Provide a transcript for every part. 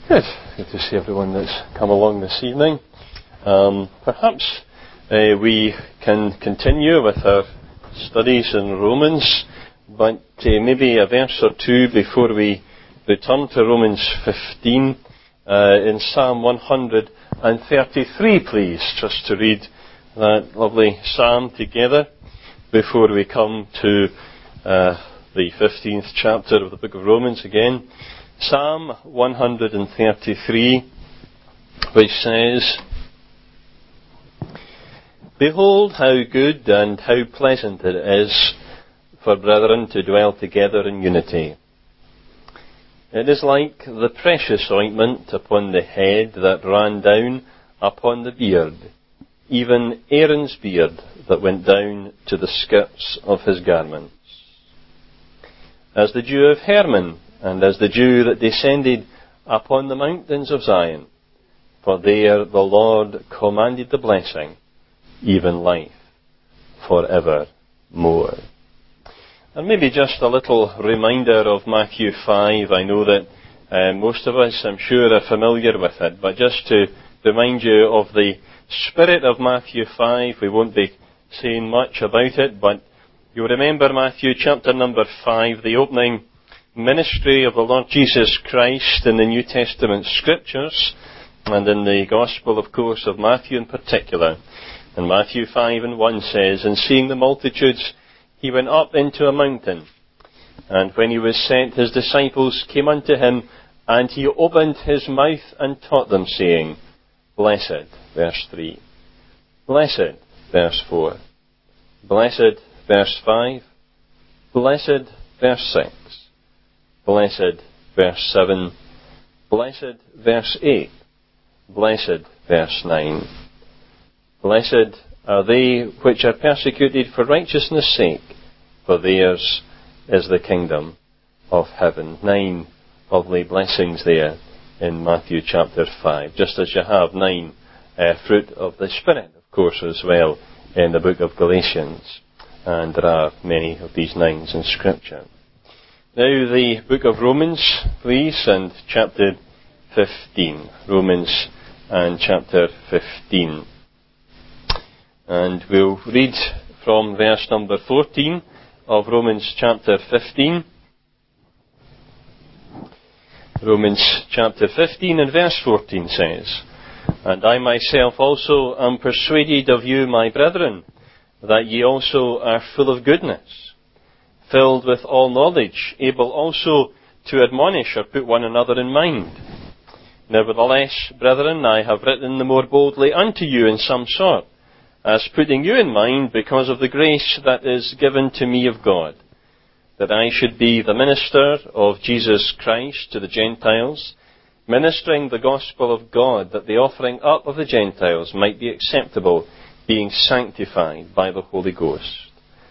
Good. Good to see everyone that's come along this evening. Perhaps we can continue with our studies in Romans, but maybe a verse or two before we return to Romans 15 in Psalm 133, please, just to read that lovely psalm together before we come to the 15th chapter of the book of Romans again. Psalm 133, which says, "Behold how good and how pleasant it is for brethren to dwell together in unity. It is like the precious ointment upon the head that ran down upon the beard, even Aaron's beard that went down to the skirts of his garments. As the dew of Hermon, and as the dew that descended upon the mountains of Zion, for there the Lord commanded the blessing, even life forevermore." And maybe just a little reminder of Matthew 5. I know that most of us, I'm sure, are familiar with it, but just to remind you of the spirit of Matthew 5, we won't be saying much about it, but you'll remember Matthew chapter number 5, the opening ministry of the Lord Jesus Christ in the New Testament Scriptures, and in the Gospel, of course, of Matthew in particular. And Matthew 5 and 1 says, "And seeing the multitudes, he went up into a mountain. And when he was sent, his disciples came unto him, and he opened his mouth and taught them, saying, Blessed," verse 3, "Blessed," verse 4, "Blessed," verse 5, "Blessed," verse 6, "Blessed," verse 7, "Blessed," verse 8, "Blessed," verse 9. "Blessed are they which are persecuted for righteousness' sake, for theirs is the kingdom of heaven." 9 lovely blessings there in Matthew chapter 5, just as you have 9 fruit of the Spirit, of course, as well in the book of Galatians. And there are many of these 9s in Scripture. Now the book of Romans, please, and chapter 15. Romans and chapter 15. And we'll read from verse number 14 of Romans chapter 15. Romans chapter 15 and verse 14 says, "And I myself also am persuaded of you, my brethren, that ye also are full of goodness, filled with all knowledge, able also to admonish or put one another in mind. Nevertheless, brethren, I have written the more boldly unto you in some sort, as putting you in mind because of the grace that is given to me of God, that I should be the minister of Jesus Christ to the Gentiles, ministering the gospel of God, that the offering up of the Gentiles might be acceptable, being sanctified by the Holy Ghost.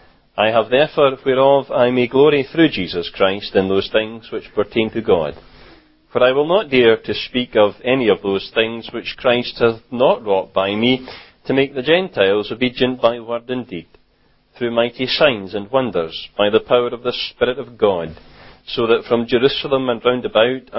I have therefore whereof I may glory through Jesus Christ in those things which pertain to God. For I will not dare to speak of any of those things which Christ hath not wrought by me, to make the Gentiles obedient by word and deed, through mighty signs and wonders, by the power of the Spirit of God, so that from Jerusalem and round about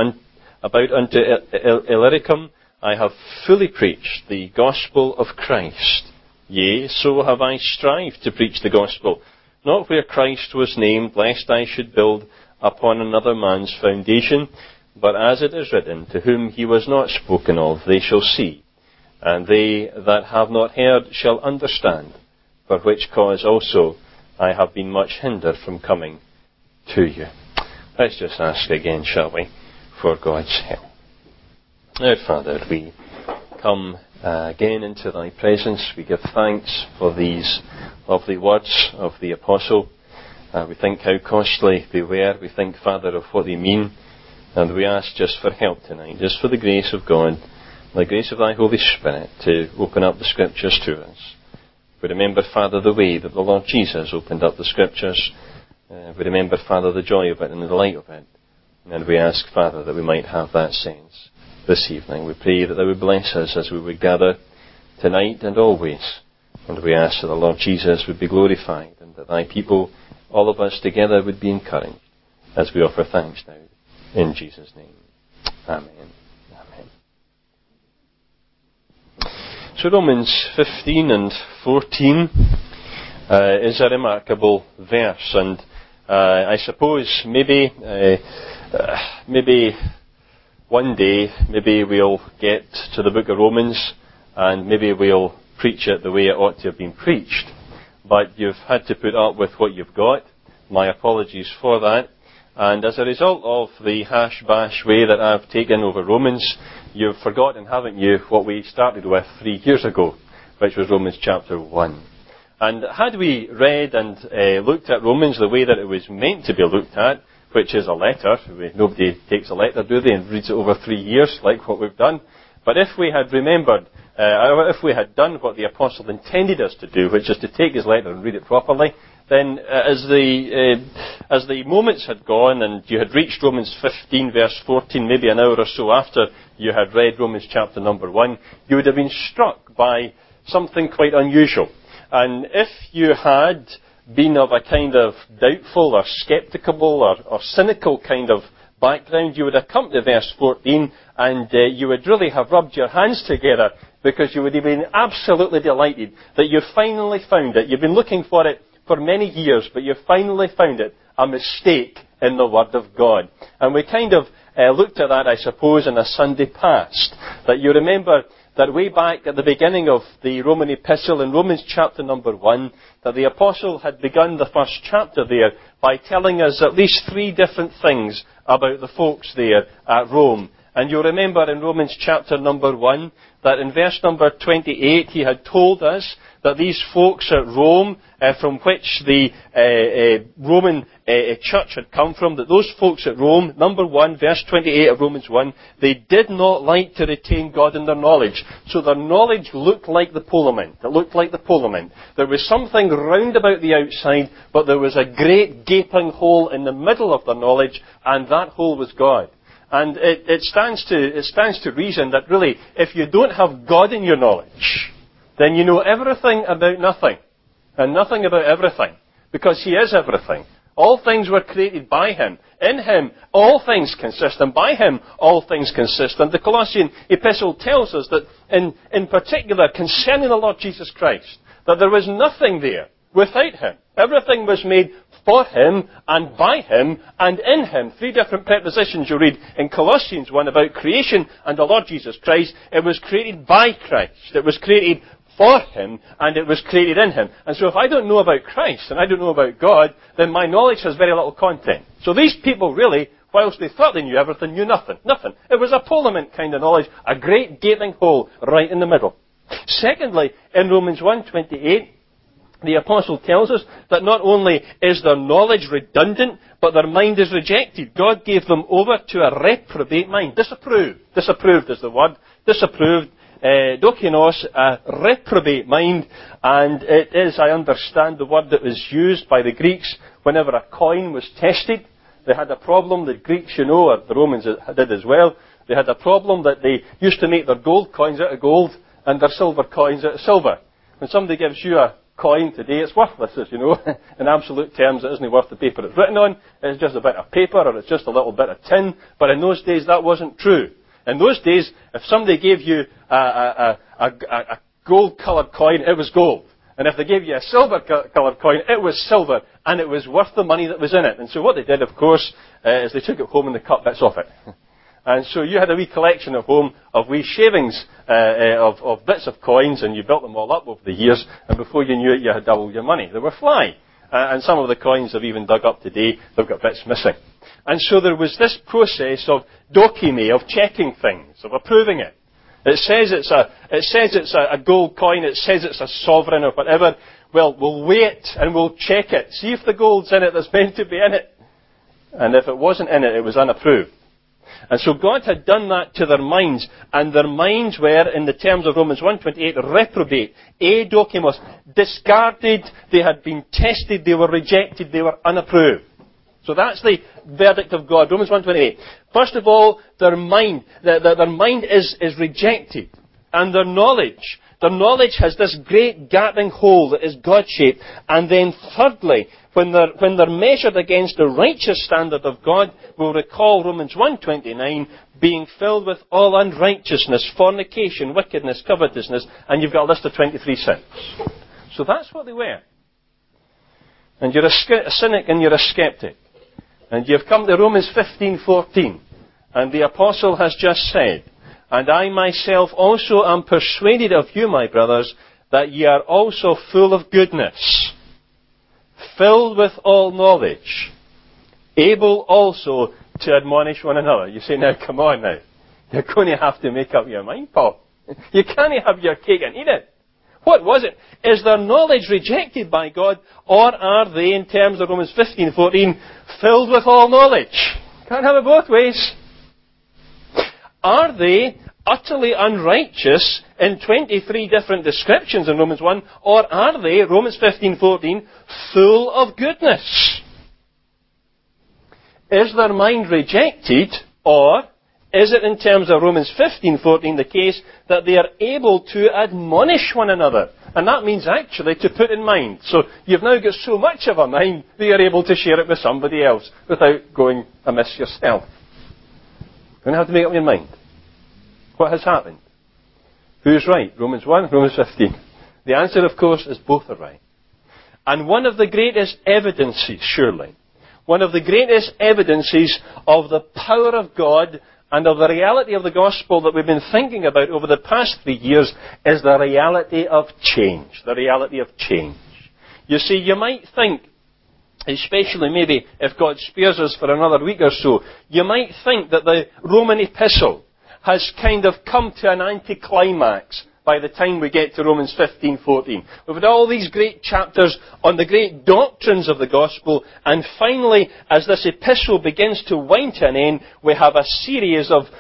unto Illyricum I have fully preached the gospel of Christ. Yea, so have I strived to preach the gospel, not where Christ was named, lest I should build upon another man's foundation, but as it is written, to whom he was not spoken of, they shall see, and they that have not heard shall understand, for which cause also I have been much hindered from coming to you." Let's just ask again, shall we, for God's help. Now, Father, we come again into thy presence. We give thanks for these lovely words of the Apostle. We think how costly they were. We think, Father, of what they mean. And we ask just for help tonight, just for the grace of God, the grace of thy Holy Spirit to open up the Scriptures to us. We remember, Father, the way that the Lord Jesus opened up the Scriptures. We remember, Father, the joy of it and the delight of it. And we ask, Father, that we might have that sense this evening. We pray that thou would bless us as we would gather tonight and always. And we ask that the Lord Jesus would be glorified and that thy people, all of us together, would be encouraged as we offer thanks now. In Jesus' name. Amen. So Romans 15 and 14 is a remarkable verse, and I suppose maybe one day, maybe we'll get to the book of Romans, and maybe we'll preach it the way it ought to have been preached. But you've had to put up with what you've got. My apologies for that. And as a result of the hash-bash way that I've taken over Romans, you've forgotten, haven't you, what we started with 3 years ago, which was Romans chapter 1. And had we read and looked at Romans the way that it was meant to be looked at, which is a letter, nobody takes a letter, do they, and reads it over 3 years like what we've done. But if we had remembered, if we had done what the apostle intended us to do, which is to take his letter and read it properly, then as the moments had gone and you had reached Romans 15 verse 14, maybe an hour or so after you had read Romans chapter number 1, you would have been struck by something quite unusual. And if you had been of a kind of doubtful or sceptical or cynical kind of background, you would have come to verse 14 and you would really have rubbed your hands together, because you would have been absolutely delighted that you finally found it. You've been looking for it for many years, but you finally found it, a mistake in the Word of God. And we kind of looked at that, I suppose, in a Sunday past. That you remember that way back at the beginning of the Roman epistle, in Romans chapter number 1, that the apostle had begun the first chapter there by telling us at least 3 different things about the folks there at Rome. And you'll remember in Romans chapter number 1 that in verse number 28 he had told us that these folks at Rome, from which the Roman church had come from, that those folks at Rome, number 1, verse 28 of Romans 1, they did not like to retain God in their knowledge. So their knowledge looked like the polament. It looked like the polament. There was something round about the outside, but there was a great gaping hole in the middle of their knowledge, and that hole was God. And it stands to reason that really, if you don't have God in your knowledge, then you know everything about nothing, and nothing about everything, because He is everything. All things were created by Him. In Him, all things consist, and by Him, all things consist. And the Colossian epistle tells us that, in particular, concerning the Lord Jesus Christ, that there was nothing there without Him. Everything was made for Him, and by Him, and in Him. 3 different prepositions you read in Colossians 1 about creation and the Lord Jesus Christ. It was created by Christ. It was created for Him, and it was created in Him. And so if I don't know about Christ, and I don't know about God, then my knowledge has very little content. So these people really, whilst they thought they knew everything, knew nothing. Nothing. It was a polament kind of knowledge, a great gaping hole right in the middle. Secondly, in Romans 1:28, the apostle tells us that not only is their knowledge redundant, but their mind is rejected. God gave them over to a reprobate mind. Disapproved. Disapproved is the word. Disapproved. Dokinos, a reprobate mind. And it is, I understand, the word that was used by the Greeks whenever a coin was tested. They had a problem, the Greeks, or the Romans did as well. They had a problem that they used to make their gold coins out of gold and their silver coins out of silver. When somebody gives you a coin today, it's worthless, as you know. In absolute terms, it isn't worth the paper it's written on. It's just a bit of paper, or it's just a little bit of tin. But in those days, that wasn't true. In those days, if somebody gave you a gold-coloured coin, it was gold. And if they gave you a silver-coloured coin, it was silver. And it was worth the money that was in it. And so what they did, of course, is they took it home and they cut bits off it. And so you had a wee collection at home of wee shavings of bits of coins, and you built them all up over the years, and before you knew it, you had doubled your money. They were fly. And some of the coins have even dug up today. They've got bits missing. And so there was this process of dokime, of checking things, of approving it. It says it's a gold coin, it says it's a sovereign or whatever. Well, we'll wait and we'll check it. See if the gold's in it that's meant to be in it. And if it wasn't in it, it was unapproved. And so God had done that to their minds, and their minds were, in the terms of Romans 1:28, reprobate, edokimos, discarded, they had been tested, they were rejected, they were unapproved. So that's the verdict of God, Romans 1:28. First of all, their mind is rejected, and their knowledge Their knowledge has this great gaping hole that is God-shaped. And then thirdly, when they're measured against the righteous standard of God, we'll recall Romans 1:29, being filled with all unrighteousness, fornication, wickedness, covetousness, and you've got a list of 23 sins. So that's what they were. And you're a cynic and you're a skeptic. And you've come to Romans 15:14, and the apostle has just said, and I myself also am persuaded of you, my brothers, that ye are also full of goodness, filled with all knowledge, able also to admonish one another. You say, now come on now. You're going to have to make up your mind, Paul. You can't have your cake and eat it. What was it? Is their knowledge rejected by God, or are they, in terms of Romans 15:14, filled with all knowledge? Can't have it both ways. Are they utterly unrighteous in 23 different descriptions in Romans 1, or are they, Romans 15:14, full of goodness? Is their mind rejected, or is it, in terms of Romans 15:14, the case that they are able to admonish one another? And that means actually to put in mind. So you've now got so much of a mind that you're able to share it with somebody else without going amiss yourself. You're going to have to make up your mind. What has happened? Who's right? Romans 1, Romans 15. The answer, of course, is both are right. And one of the greatest evidences, surely, one of the greatest evidences of the power of God and of the reality of the gospel that we've been thinking about over the past 3 years is the reality of change. The reality of change. You see, you might think, especially maybe if God spares us for another week or so, you might think that the Roman epistle has kind of come to an anticlimax by the time we get to Romans 15:14. We've had all these great chapters on the great doctrines of the gospel, and finally, as this epistle begins to wind to an end, we have a series of,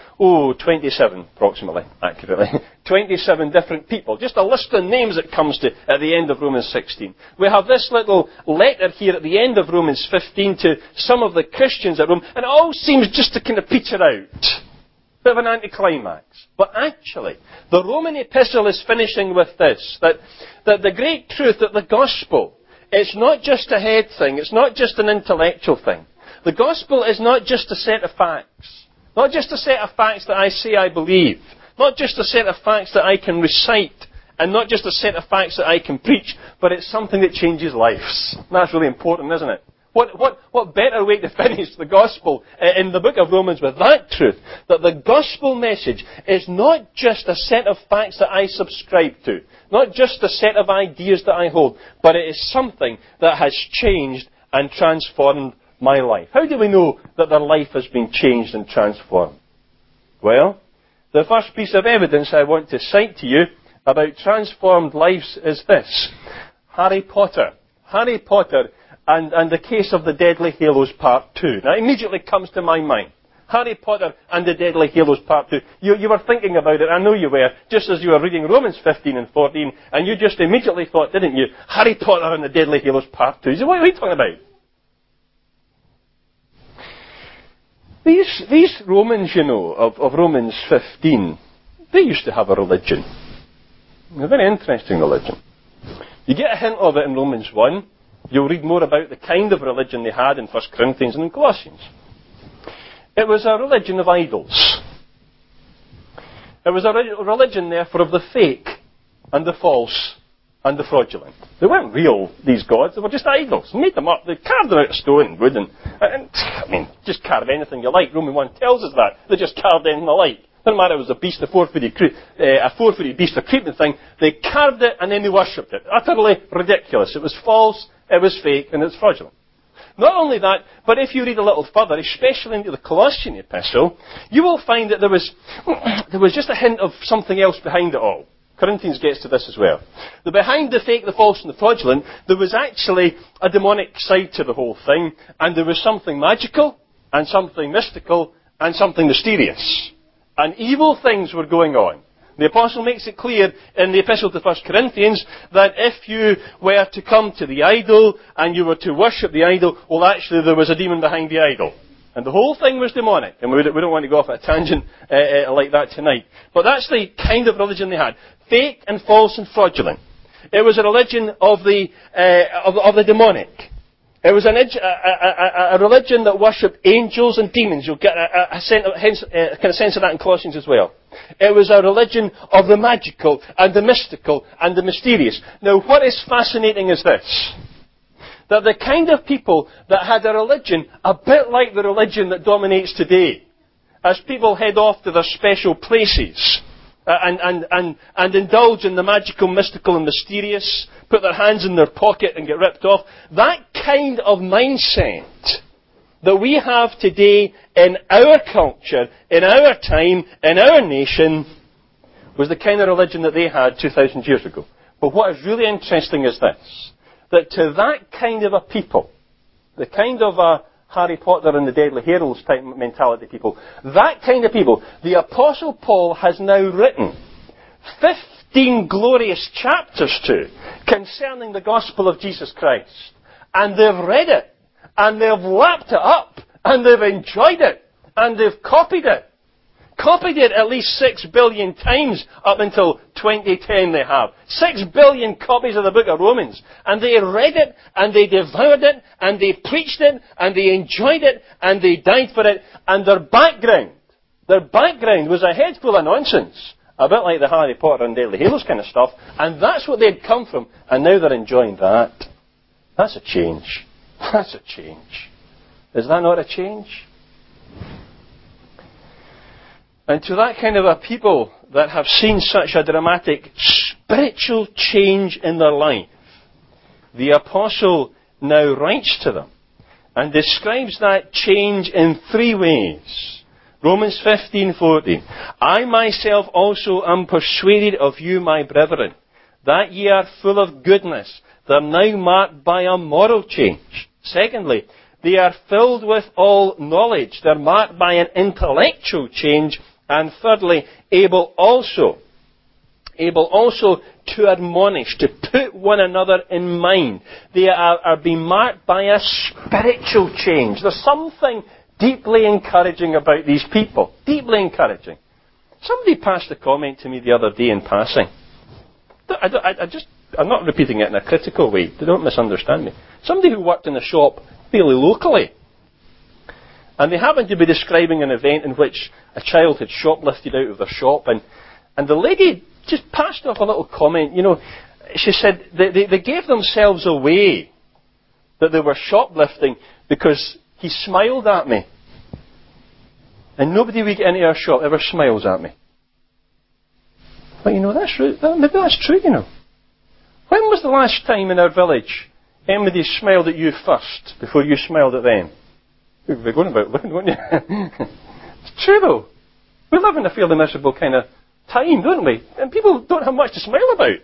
27, approximately, accurately, 27 different people. Just a list of names that comes to at the end of Romans 16. We have this little letter here at the end of Romans 15 to some of the Christians at Rome, and it all seems just to kind of peter out. Bit of an anticlimax. But actually, the Roman epistle is finishing with this, that the great truth that the gospel is not just a head thing, it's not just an intellectual thing. The gospel is not just a set of facts. Not just a set of facts that I say I believe. Not just a set of facts that I can recite. And not just a set of facts that I can preach, but it's something that changes lives. That's really important, isn't it? What better way to finish the gospel in the book of Romans with that truth? That the gospel message is not just a set of facts that I subscribe to. Not just a set of ideas that I hold. But it is something that has changed and transformed my life. How do we know that their life has been changed and transformed? Well, the first piece of evidence I want to cite to you about transformed lives is this. Harry Potter. Harry Potter and the case of the Deadly Hallows Part 2. Now, it immediately comes to my mind. Harry Potter and the Deadly Hallows Part 2. You were thinking about it, I know you were, just as you were reading Romans 15 and 14, and you just immediately thought, didn't you, Harry Potter and the Deadly Hallows Part 2. You said, what are we talking about? These Romans, you know, of Romans 15, they used to have a religion. A very interesting religion. You get a hint of it in Romans 1. You'll read more about the kind of religion they had in 1 Corinthians and in Colossians. It was a religion of idols. It was a religion, therefore, of the fake and the false and the fraudulent. They weren't real, these gods. They were just idols. They made them up. They carved them out of stone and wood. Just carve anything you like. Romans 1 tells us that. They just carved anything they like. Doesn't matter if it was a beast, a four-footed beast, a creeping thing. They carved it and then they worshipped it. Utterly ridiculous. It was false, it was fake, and it was fraudulent. Not only that, but if you read a little further, especially into the Colossian epistle, you will find that there was just a hint of something else behind it all. Corinthians gets to this as well. Behind the fake, the false, and the fraudulent, there was actually a demonic side to the whole thing, and there was something magical, and something mystical, and something mysterious. And evil things were going on. The apostle makes it clear in the epistle to 1 Corinthians that if you were to come to the idol and you were to worship the idol, well, actually there was a demon behind the idol. And the whole thing was demonic. And we don't want to go off at a tangent like that tonight. But that's the kind of religion they had. Fake and false and fraudulent. It was a religion of the demonic. It was a religion that worshipped angels and demons. You'll get a kind of sense of that in Colossians as well. It was a religion of the magical and the mystical and the mysterious. Now, what is fascinating is this. That the kind of people that had a religion a bit like the religion that dominates today, as people head off to their special places and indulge in the magical, mystical and mysterious, put their hands in their pocket and get ripped off, that kind of mindset that we have today in our culture, in our time, in our nation, was the kind of religion that they had 2,000 years ago. But what is really interesting is this, that to that kind of a people, the kind of a Harry Potter and the Deadly Hallows type mentality people, that kind of people, the Apostle Paul has now written 15 glorious chapters to concerning the gospel of Jesus Christ. And they've read it, and they've lapped it up, and they've enjoyed it, and they've copied it. Copied it at least 6 billion times up until 2010 they have. 6 billion copies of the book of Romans. And they read it, and they devoured it, and they preached it, and they enjoyed it, and they died for it. And their background was a head full of nonsense. A bit like the Harry Potter and Deadly Hallows kind of stuff. And that's what they'd come from. And now they're enjoying that. That's a change. That's a change. Is that not a change? And to that kind of a people that have seen such a dramatic spiritual change in their life, the apostle now writes to them and describes that change in 3 ways. Romans 15:14. I myself also am persuaded of you, my brethren, that ye are full of goodness. They're now marked by a moral change. Secondly, they are filled with all knowledge. They're marked by an intellectual change. And thirdly, able also to admonish, to put one another in mind. They are being marked by a spiritual change. There's something deeply encouraging about these people. Deeply encouraging. Somebody passed a comment to me the other day in passing. I'm not repeating it in a critical way. Don't misunderstand me. Somebody who worked in a shop fairly locally. And they happened to be describing an event in which a child had shoplifted out of their shop. And the lady just passed off a little comment. You know, she said they gave themselves away that they were shoplifting because he smiled at me. And nobody we get into our shop ever smiles at me. But you know, that's true. Maybe that's true, you know. When was the last time in our village anybody smiled at you first before you smiled at them? You'd be going about looking, wouldn't you? It's true though. We live in a fairly miserable kind of time, don't we? And people don't have much to smile about.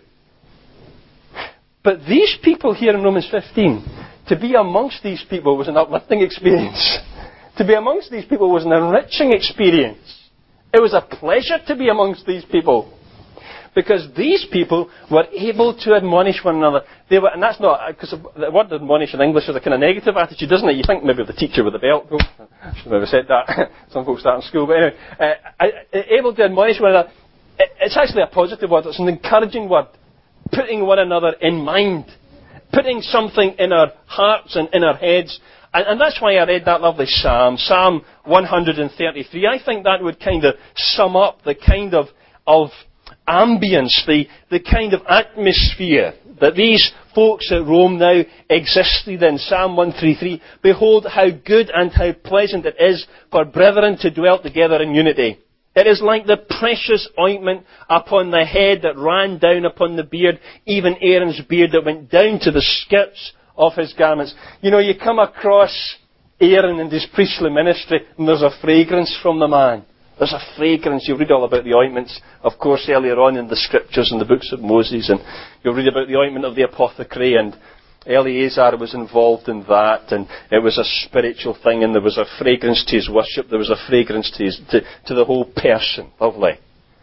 But these people here in Romans 15, to be amongst these people was an uplifting experience. To be amongst these people was an enriching experience. It was a pleasure to be amongst these people. Because these people were able to admonish one another. And that's not, because the word admonish in English is a kind of negative attitude, doesn't it? You think maybe of the teacher with the belt. Oh, I should have never said that. Some folks start in school. But anyway, able to admonish one another. It's actually a positive word. It's an encouraging word. Putting one another in mind. Putting something in our hearts and in our heads. And that's why I read that lovely Psalm, Psalm 133. I think that would kind of sum up the kind of ambience, the kind of atmosphere that these folks at Rome now existed in. Psalm 133. Behold how good and how pleasant it is for brethren to dwell together in unity. It is like the precious ointment upon the head that ran down upon the beard, even Aaron's beard that went down to the skirts of his garments. You know, you come across Aaron and his priestly ministry, and there's a fragrance from the man. There's a fragrance. You'll read all about the ointments, of course, earlier on in the scriptures and the books of Moses, and you'll read about the ointment of the apothecary, and Eleazar was involved in that, and it was a spiritual thing, and there was a fragrance to his worship, there was a fragrance to the whole person. Lovely.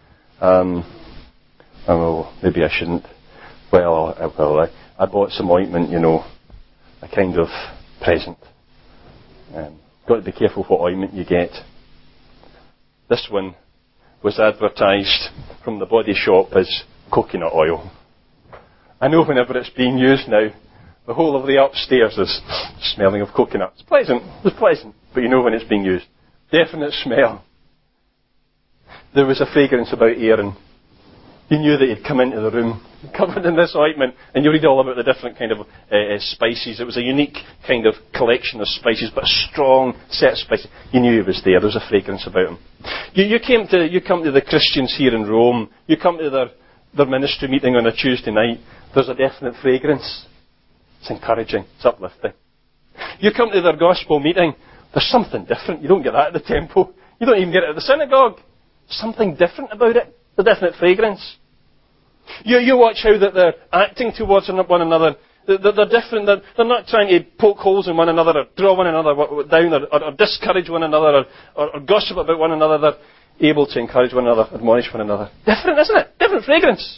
Oh, maybe I shouldn't. Well, I bought some ointment, you know, a kind of present. Got to be careful what ointment you get. This one was advertised from the Body Shop as coconut oil. I know whenever it's being used now, the whole of the upstairs is smelling of coconut. It's pleasant, but you know when it's being used. Definite smell. There was a fragrance about Aaron. You knew that he'd come into the room covered in this ointment, and you read all about the different kind of spices. It was a unique kind of collection of spices, but a strong set of spices. You knew he was there. There was a fragrance about him. You come to the Christians here in Rome. You come to their ministry meeting on a Tuesday night. There's a definite fragrance. It's encouraging. It's uplifting. You come to their gospel meeting. There's something different. You don't get that at the temple. You don't even get it at the synagogue. Something different about it. A definite fragrance. You watch how that they're acting towards one another. They're different. They're not trying to poke holes in one another or draw one another down or discourage one another or gossip about one another. They're able to encourage one another, admonish one another. Different, isn't it? Different fragrance.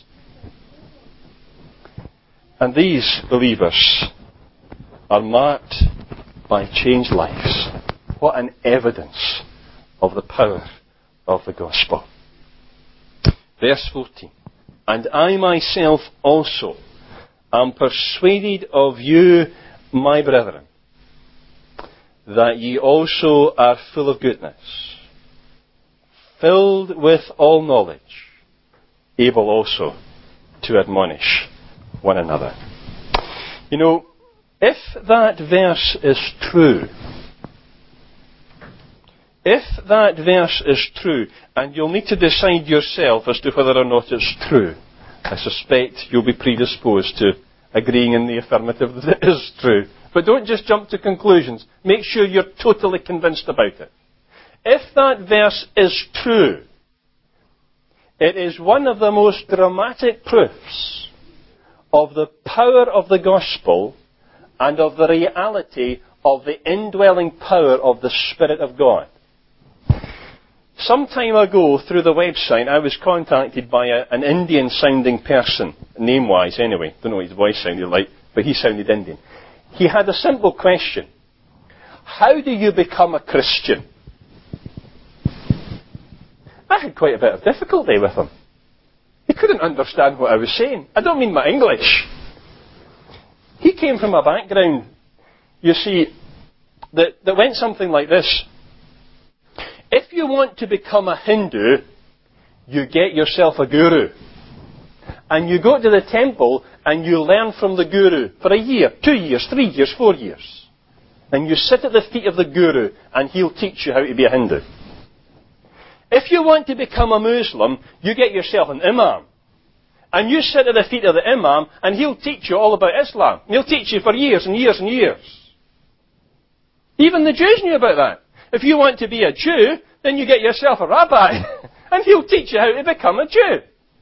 And these believers are marked by changed lives. What an evidence of the power of the gospel. Verse 14. And I myself also am persuaded of you, my brethren, that ye also are full of goodness, filled with all knowledge, able also to admonish one another. You know, if that verse is true, and you'll need to decide yourself as to whether or not it's true, I suspect you'll be predisposed to agreeing in the affirmative that it is true. But don't just jump to conclusions. Make sure you're totally convinced about it. If that verse is true, it is one of the most dramatic proofs of the power of the gospel and of the reality of the indwelling power of the Spirit of God. Some time ago, through the website, I was contacted by an Indian-sounding person, name-wise anyway. Don't know what his voice sounded like, but he sounded Indian. He had a simple question. How do you become a Christian? I had quite a bit of difficulty with him. He couldn't understand what I was saying. I don't mean my English. He came from a background, you see, that went something like this. If you want to become a Hindu, you get yourself a guru. And you go to the temple and you learn from the guru for a year, 2 years, 3 years, 4 years. And you sit at the feet of the guru and he'll teach you how to be a Hindu. If you want to become a Muslim, you get yourself an imam. And you sit at the feet of the imam and he'll teach you all about Islam. He'll teach you for years and years and years. Even the Jews knew about that. If you want to be a Jew, then you get yourself a rabbi, and he'll teach you how to become a Jew.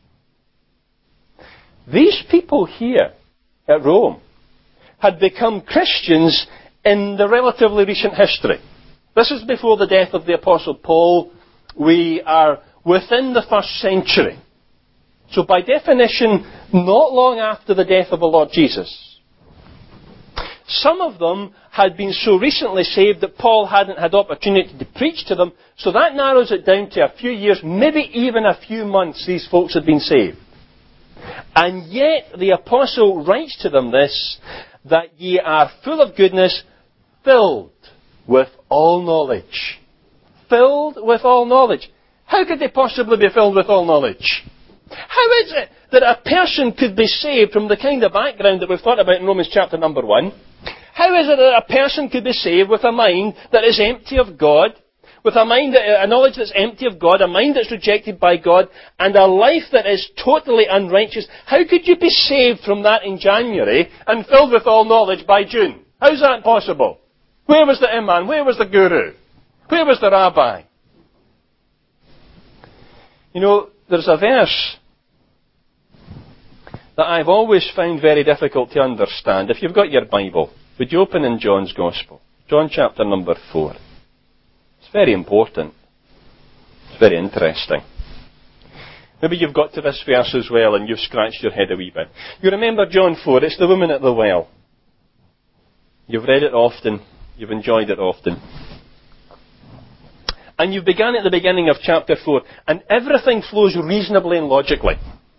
These people here at Rome had become Christians in the relatively recent history. This is before the death of the Apostle Paul. We are within the 1st century. So by definition, not long after the death of the Lord Jesus. Some of them had been so recently saved that Paul hadn't had opportunity to preach to them, so that narrows it down to a few years, maybe even a few months these folks had been saved. And yet the apostle writes to them this, that ye are full of goodness, filled with all knowledge. Filled with all knowledge. How could they possibly be filled with all knowledge? How is it that a person could be saved from the kind of background that we've thought about in Romans chapter number 1? How is it that a person could be saved with a mind that is empty of God, with a knowledge that's empty of God, a mind that's rejected by God, and a life that is totally unrighteous? How could you be saved from that in January and filled with all knowledge by June? How's that possible? Where was the imam? Where was the guru? Where was the rabbi? You know, there's a verse that I've always found very difficult to understand. If you've got your Bible, would you open in John's Gospel? John chapter number 4. It's very important. It's very interesting. Maybe you've got to this verse as well and you've scratched your head a wee bit. You remember John 4, it's the woman at the well. You've read it often. You've enjoyed it often. And you began at the beginning of chapter 4, and everything flows reasonably and logically.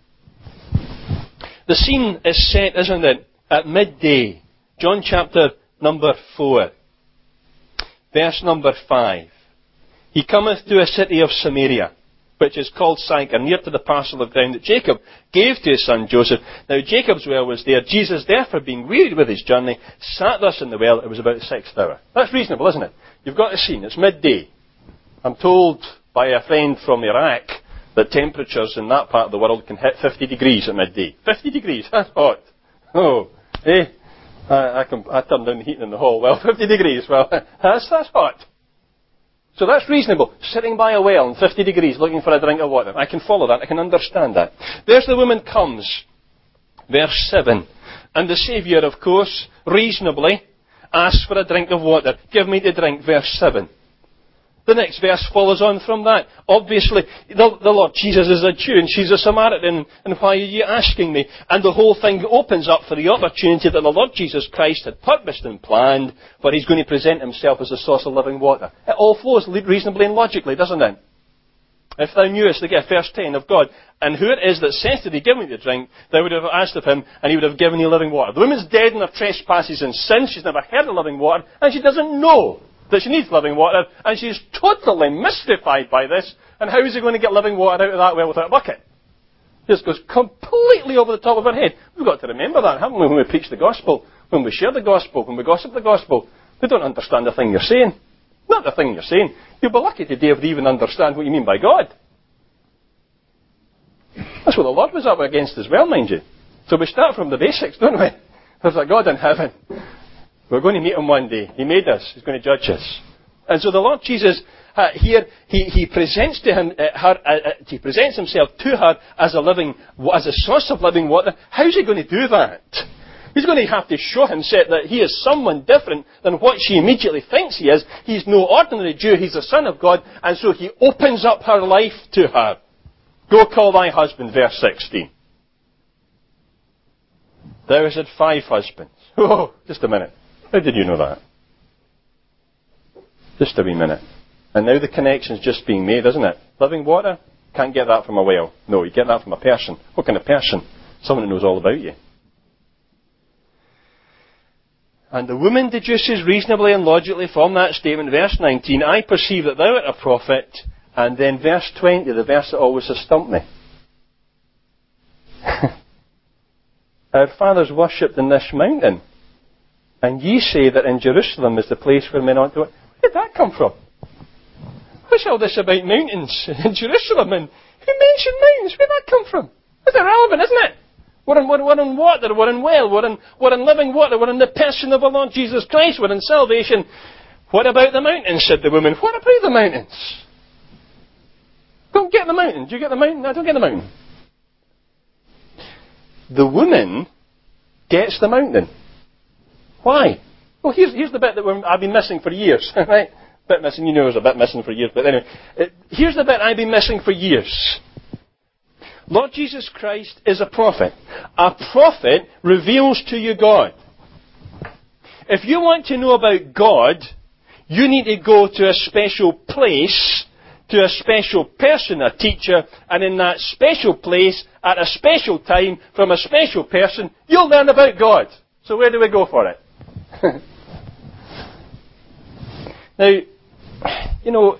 The scene is set, isn't it, at midday. John chapter number 4, verse number 5. He cometh to a city of Samaria, which is called Sychar, near to the parcel of ground that Jacob gave to his son Joseph. Now Jacob's well was there. Jesus, therefore, being wearied with his journey, sat thus in the well. It was about the 6th hour. That's reasonable, isn't it? You've got a scene. It's midday. I'm told by a friend from Iraq that temperatures in that part of the world can hit 50 degrees at midday. 50 degrees, that's hot. Oh, eh? I turned down the heating in the hall. Well, 50 degrees, well, that's hot. So that's reasonable. Sitting by a well in 50 degrees looking for a drink of water. I can follow that. I can understand that. There's the woman comes. Verse 7. And the Saviour, of course, reasonably asks for a drink of water. Give me to drink. Verse 7. The next verse follows on from that. Obviously, the Lord Jesus is a Jew and she's a Samaritan, and why are you asking me? And the whole thing opens up for the opportunity that the Lord Jesus Christ had purposed and planned, where he's going to present himself as a source of living water. It all flows reasonably and logically, doesn't it? If thou knewest the gift, verse 10, of God, and who it is that saith to thee, give me to drink, thou would have asked of him, and he would have given you living water. The woman's dead in her trespasses and sins. She's never heard of living water, and she doesn't know that she needs living water, and she's totally mystified by this. And how is he going to get living water out of that well without a bucket? This goes completely over the top of her head. We've got to remember that, haven't we, when we preach the gospel, when we share the gospel, when we gossip the gospel. We don't understand the thing you're saying. Not the thing you're saying. You'll be lucky today if they even understand what you mean by God. That's what the Lord was up against as well, mind you. So we start from the basics, don't we? There's a God in heaven. We're going to meet him one day. He made us. He's going to judge us. And so the Lord Jesus here, he presents to him, he presents himself to her as a source of living water. How's he going to do that? He's going to have to show himself that he is someone different than what she immediately thinks he is. He's no ordinary Jew. He's the Son of God. And so he opens up her life to her. Go call thy husband, verse 16. Thou hast had 5 husbands. Oh, just a minute. How did you know that? Just a wee minute. And now the connection's just being made, isn't it? Living water? Can't get that from a well. No, you get that from a person. What kind of person? Someone who knows all about you. And the woman deduces reasonably and logically from that statement, verse 19, I perceive that thou art a prophet. And then verse 20, the verse that always has stumped me. Our fathers worshipped in this mountain. And ye say that in Jerusalem is the place where men ought to... Where did that come from? What's all this about mountains in Jerusalem? And who mentioned mountains? Where did that come from? It's irrelevant, isn't it? We're in water, we're in well, we're in living water, we're in the person of the Lord Jesus Christ, we're in salvation. What about the mountains, said the woman. What about the mountains? Don't get the mountain. Do you get the mountain? I don't get the mountain. The woman gets the mountain. Why? Well, here's the bit that I've been missing for years. Right? Bit missing. You know, it was a bit missing for years. But anyway, here's the bit I've been missing for years. Lord Jesus Christ is a prophet. A prophet reveals to you God. If you want to know about God, you need to go to a special place, to a special person, a teacher, and in that special place, at a special time, from a special person, you'll learn about God. So where do we go for it? Now, you know,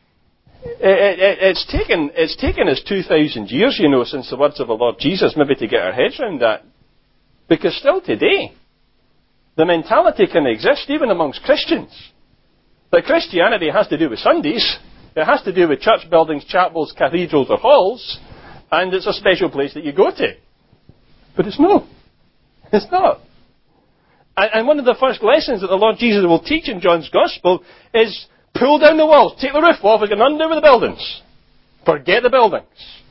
it's taken us 2,000 years, you know, since the words of the Lord Jesus, maybe to get our heads around that. Because still today, the mentality can exist even amongst Christians. That Christianity has to do with Sundays. It has to do with church buildings, chapels, cathedrals or halls. And it's a special place that you go to. But it's not. It's not. And one of the first lessons that the Lord Jesus will teach in John's Gospel is pull down the walls, take the roof off, it's going under with the buildings. Forget the buildings.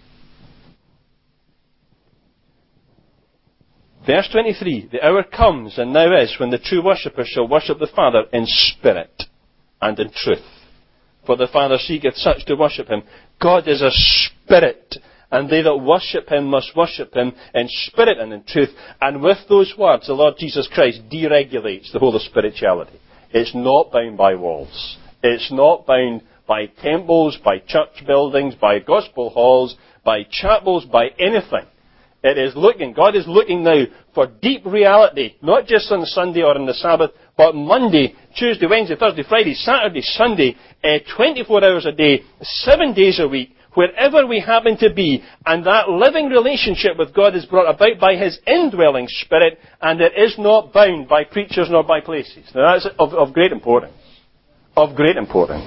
Verse 23, the hour comes and now is when the true worshippers shall worship the Father in spirit and in truth. For the Father seeketh such to worship him. God is a spirit, and they that worship him must worship him in spirit and in truth. And with those words, the Lord Jesus Christ deregulates the whole of spirituality. It's not bound by walls. It's not bound by temples, by church buildings, by gospel halls, by chapels, by anything. It is looking, God is looking now for deep reality, not just on Sunday or on the Sabbath, but Monday, Tuesday, Wednesday, Thursday, Friday, Saturday, Sunday, 24 hours a day, 7 days a week, wherever we happen to be, and that living relationship with God is brought about by His indwelling Spirit, and it is not bound by preachers nor by places. Now that's of great importance. Of great importance.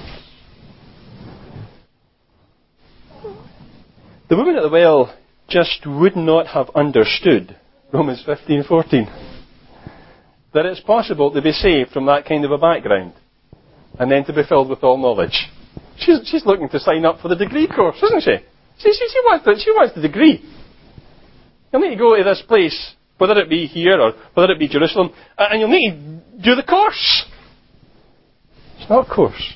The woman at the well just would not have understood Romans 15:14. That it's possible to be saved from that kind of a background, and then to be filled with all knowledge. She's looking to sign up for the degree course, isn't she? She wants the degree. You'll need to go to this place, whether it be here or whether it be Jerusalem, and you'll need to do the course. It's not a course.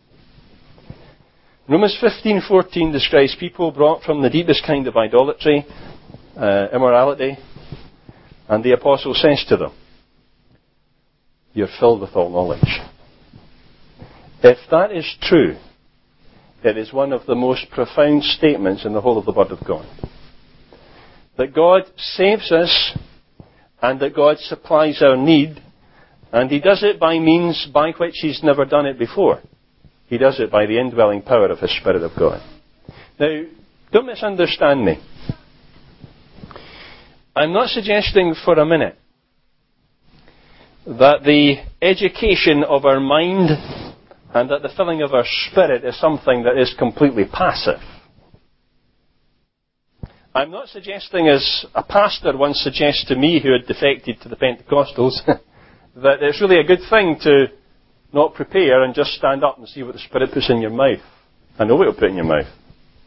Romans 15:14 describes people brought from the deepest kind of idolatry, immorality, and the apostle says to them, you're filled with all knowledge. If that is true, it is one of the most profound statements in the whole of the Word of God. That God saves us, and that God supplies our need, and He does it by means by which He's never done it before. He does it by the indwelling power of His Spirit of God. Now, don't misunderstand me. I'm not suggesting for a minute that the education of our mind and that the filling of our spirit is something that is completely passive. I'm not suggesting, as a pastor once suggested to me who had defected to the Pentecostals, that it's really a good thing to not prepare and just stand up and see what the Spirit puts in your mouth. I know what He'll put in your mouth.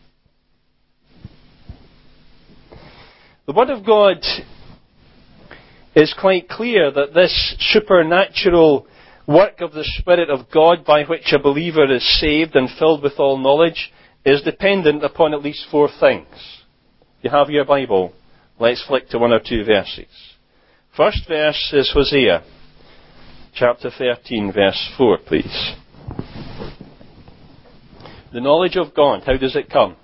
The Word of God is quite clear that this supernatural work of the Spirit of God by which a believer is saved and filled with all knowledge is dependent upon at least four things. If you have your Bible, let's flick to one or two verses. First verse is Hosea, chapter 13, verse 4, please. The knowledge of God, how does it come?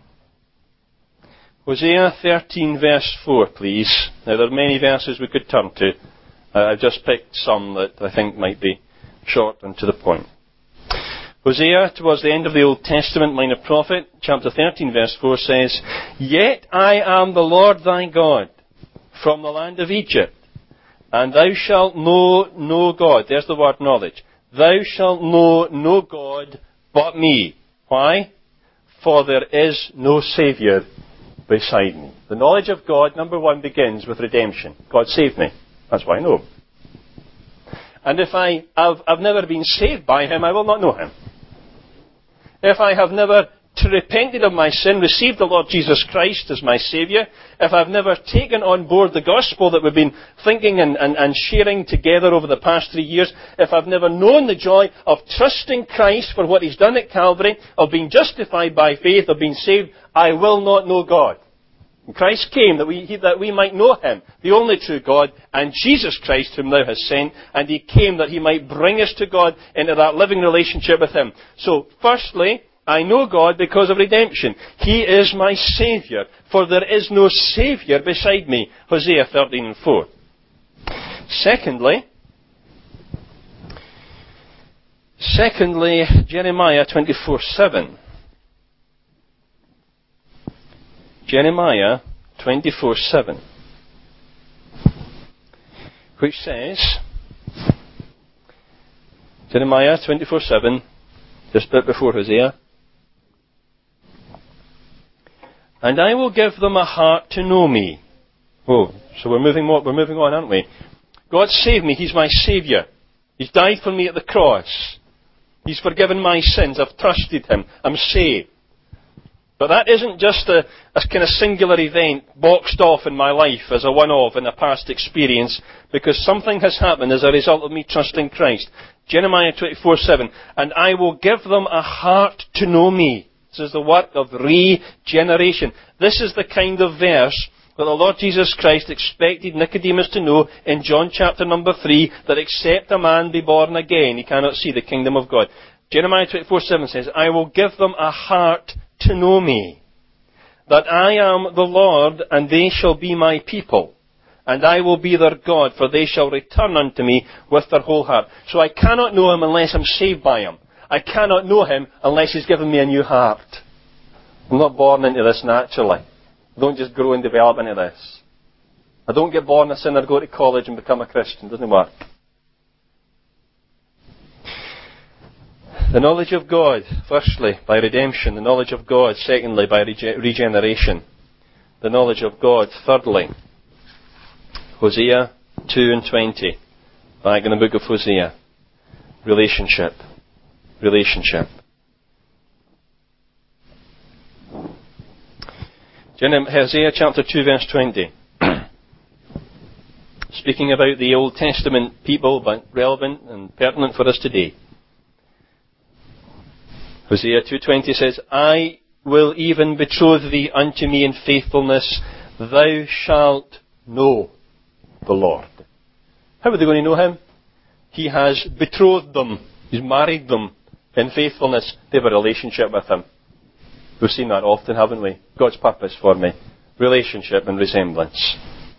Hosea 13, verse 4, please. Now, there are many verses we could turn to. I've just picked some that I think might be short and to the point. Hosea, towards the end of the Old Testament, minor prophet, chapter 13, verse 4 says, Yet I am the Lord thy God, from the land of Egypt, and thou shalt know no God. There's the word knowledge. Thou shalt know no God but me. Why? For there is no Saviour beside me. The knowledge of God, number one, begins with redemption. God saved me. That's why I know Him. And if I've never been saved by Him, I will not know Him. If I have never repented of my sin, received the Lord Jesus Christ as my Saviour, if I've never taken on board the gospel that we've been thinking and sharing together over the past 3 years, if I've never known the joy of trusting Christ for what He's done at Calvary, of being justified by faith, of being saved, I will not know God. And Christ came that we might know Him, the only true God, and Jesus Christ whom thou hast sent, and He came that He might bring us to God into that living relationship with Him. So, firstly, I know God because of redemption. He is my Saviour, for there is no Saviour beside me. Hosea 13 and 4. Secondly, Jeremiah 24:7. Jeremiah 24:7, which says, Jeremiah 24:7, just a bit before Hosea, and I will give them a heart to know me. Oh, so we're moving on, aren't we? God saved me. He's my Saviour. He's died for me at the cross. He's forgiven my sins. I've trusted Him. I'm saved. But that isn't just a kind of singular event boxed off in my life as a one-off in a past experience, because something has happened as a result of me trusting Christ. Jeremiah 24:7, and I will give them a heart to know me. This is the work of regeneration. This is the kind of verse that the Lord Jesus Christ expected Nicodemus to know in John chapter number 3, that except a man be born again, he cannot see the kingdom of God. Jeremiah 24:7 says, I will give them a heart to know me, that I am the Lord, and they shall be my people, and I will be their God, for they shall return unto me with their whole heart. So I cannot know him unless I'm saved by him. I cannot know him unless he's given me a new heart. I'm not born into this naturally. I don't just grow and develop into this. I don't get born a sinner, go to college and become a Christian. It doesn't work. The knowledge of God, firstly, by redemption. The knowledge of God, secondly, by regeneration. The knowledge of God, thirdly. Hosea 2:20. Back in the book of Hosea. Relationship. Relationship. Hosea chapter 2 verse 20. Speaking about the Old Testament people, but relevant and pertinent for us today. Hosea 2:20 says, I will even betroth thee unto me in faithfulness. Thou shalt know the Lord. How are they going to know him? He has betrothed them. He's married them in faithfulness. They have a relationship with him. We've seen that often, haven't we? God's purpose for me. Relationship and resemblance.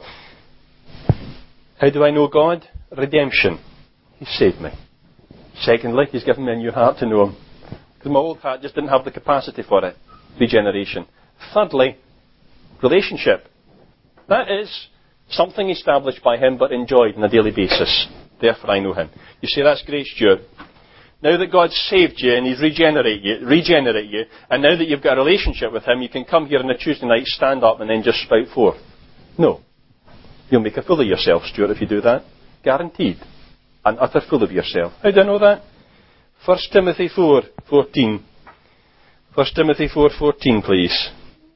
How do I know God? Redemption. He saved me. Secondly, he's given me a new heart to know him. Because my old heart just didn't have the capacity for it. Regeneration. Thirdly, relationship. That is something established by him but enjoyed on a daily basis. Therefore I know him. You say, that's great, Stuart. Now that God's saved you and he's regenerate you, and now that you've got a relationship with him, you can come here on a Tuesday night, stand up and then just spout forth. No. You'll make a fool of yourself, Stuart, if you do that. Guaranteed. An utter fool of yourself. How do I know that? 1 Timothy 4:14. 1 Timothy 4:14, please.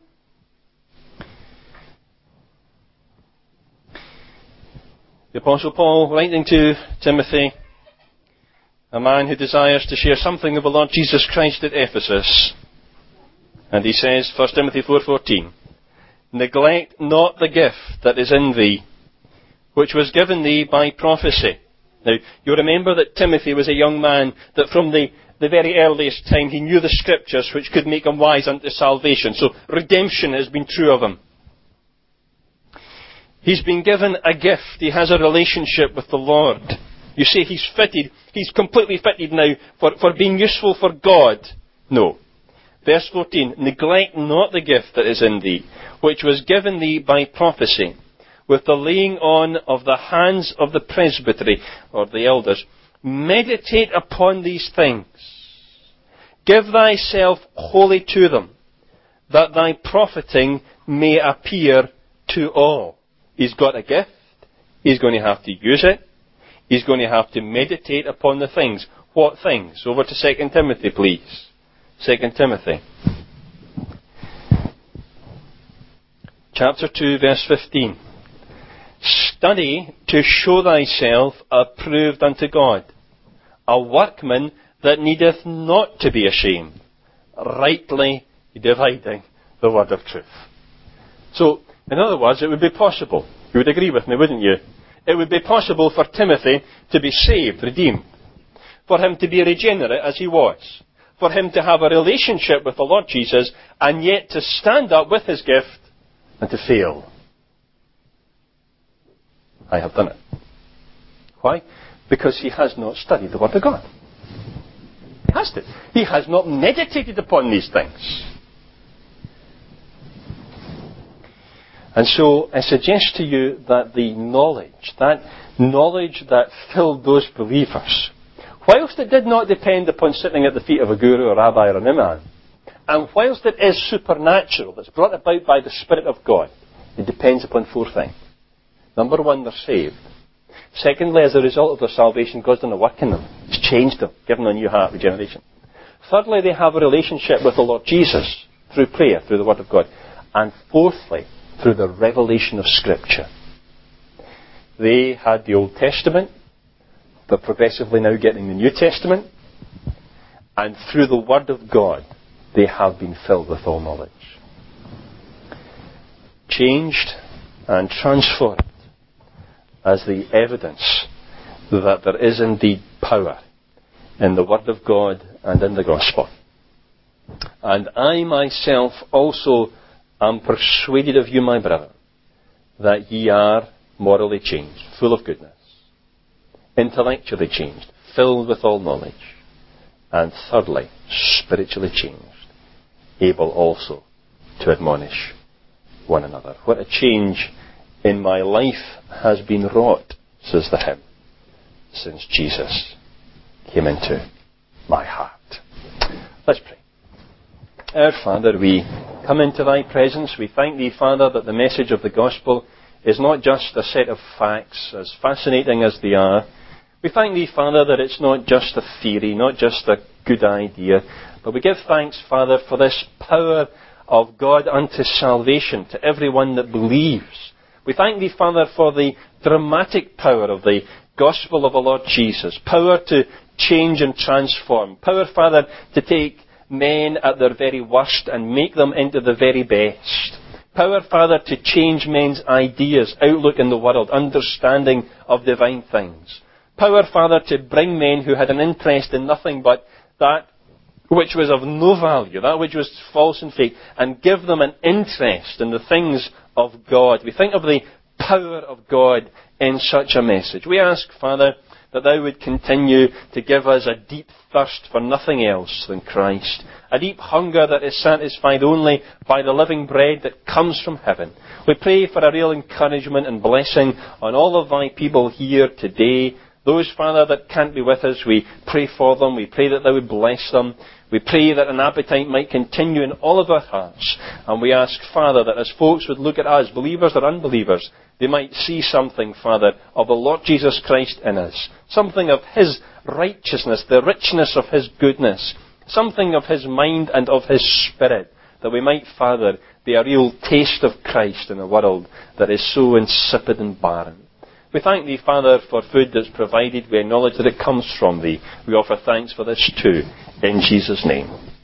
The Apostle Paul, writing to Timothy, a man who desires to share something of the Lord Jesus Christ at Ephesus. And he says, 1 Timothy 4:14, neglect not the gift that is in thee, which was given thee by prophecy. Now, you remember that Timothy was a young man that from the very earliest time he knew the scriptures which could make him wise unto salvation. So redemption has been true of him. He's been given a gift. He has a relationship with the Lord. You say he's fitted. He's completely fitted now for being useful for God. No. Verse 14, neglect not the gift that is in thee, which was given thee by prophecy, with the laying on of the hands of the presbytery, or the elders. Meditate upon these things. Give thyself wholly to them, that thy profiting may appear to all. He's got a gift. He's going to have to use it. He's going to have to meditate upon the things. What things? Over to 2 Timothy, please. 2 Timothy. Chapter 2, verse 15. Study to show thyself approved unto God, a workman that needeth not to be ashamed, rightly dividing the word of truth. So, in other words, it would be possible. You would agree with me, wouldn't you? It would be possible for Timothy to be saved, redeemed. For him to be regenerate as he was. For him to have a relationship with the Lord Jesus, and yet to stand up with his gift and to fail. I have done it. Why? Because he has not studied the Word of God. He has to. He has not meditated upon these things. And so I suggest to you that the knowledge that filled those believers, whilst it did not depend upon sitting at the feet of a guru or rabbi or an imam, and whilst it is supernatural, it's brought about by the Spirit of God, it depends upon four things. Number one, they're saved. Secondly, as a result of their salvation, God's done a work in them. He's changed them, given them a new heart, regeneration. Thirdly, they have a relationship with the Lord Jesus through prayer, through the Word of God. And fourthly, through the revelation of Scripture. They had the Old Testament. They're progressively now getting the New Testament. And through the Word of God, they have been filled with all knowledge. Changed and transformed as the evidence that there is indeed power in the Word of God and in the Gospel. And I myself also am persuaded of you, my brother, that ye are morally changed, full of goodness, intellectually changed, filled with all knowledge, and thirdly, spiritually changed, able also to admonish one another. What a change in my life has been wrought, says the hymn, since Jesus came into my heart. Let's pray. Our Father, we come into thy presence. We thank thee, Father, that the message of the gospel is not just a set of facts, as fascinating as they are. We thank thee, Father, that it's not just a theory, not just a good idea, but we give thanks, Father, for this power of God unto salvation to everyone that believes. We thank thee, Father, for the dramatic power of the gospel of the Lord Jesus, power to change and transform, power, Father, to take men at their very worst and make them into the very best. Power, Father, to change men's ideas, outlook in the world, understanding of divine things. Power, Father, to bring men who had an interest in nothing but that which was of no value, that which was false and fake, and give them an interest in the things of God. We think of the power of God in such a message. We ask, Father, that thou would continue to give us a deep thirst for nothing else than Christ, a deep hunger that is satisfied only by the living bread that comes from heaven. We pray for a real encouragement and blessing on all of thy people here today. Those, Father, that can't be with us, we pray for them. We pray that thou would bless them. We pray that an appetite might continue in all of our hearts. And we ask, Father, that as folks would look at us, believers or unbelievers, they might see something, Father, of the Lord Jesus Christ in us. Something of his righteousness, the richness of his goodness. Something of his mind and of his spirit. That we might, Father, be a real taste of Christ in a world that is so insipid and barren. We thank thee, Father, for food that's provided. We acknowledge that it comes from thee. We offer thanks for this too, in Jesus' name.